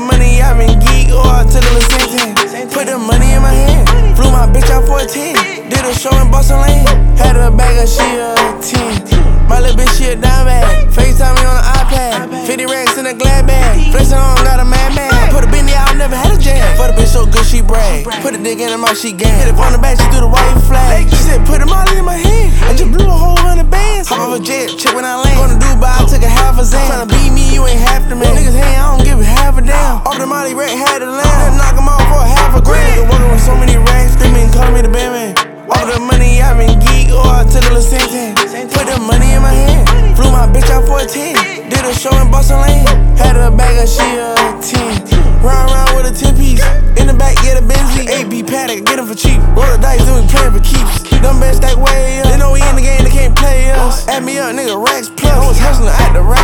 money, I've been geek, or I took a little Santan. Put the money in my hand, flew my bitch out for a 10. Did a show in Boston Lane, had a bag of she a 10. My little bitch, she a dime bag, FaceTime me on the iPad. 50 racks in a glad bag, flexing on, got a mad man. Put a Bentley out, never had a jam. For the bitch so good, she brag. Put a dick in her mouth, she gang. Hit it on the back, she threw the white flag. She said, put them all in my hand. I just blew a whole 100 bands. Hop off a jet, check when I land. Going to Dubai, I took a half a Zan. Tryna beat me, you ain't half the man. Niggas hang, I don't give a half a damn. Off the Molly, Ray had the land. Knock him off for a half a grand. Nigga working with so many racks, they been calling me the Batman. All the money, I've been geek, or I took a little Santan. Put the money in my hand, flew my bitch out for a 10. Did a show in Boston Lane, had a bag of she a 10. Run around with a 10-piece, in the back get a Benzie. AP Paddock, get them for cheap. Roll the dice, then we playin' for keeps. Them best stack way up, they know we in the game, they can't play us. Add me up, nigga, racks plus. I was hustling at the rack.